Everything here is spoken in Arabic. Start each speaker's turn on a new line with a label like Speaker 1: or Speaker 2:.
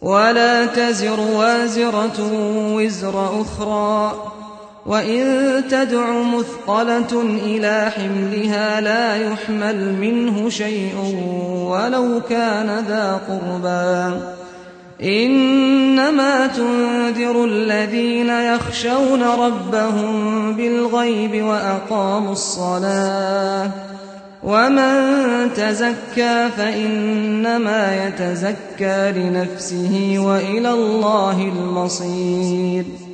Speaker 1: ولا تزر وازرة وزر أخرى، وإن تدع مثقلة إلى حملها لا يحمل منه شيء ولو كان ذا قربى. إنما تنذر الذين يخشون ربهم بالغيب وأقاموا الصلاة، ومن تزكى فإنما يتزكى لنفسه وإلى الله المصير.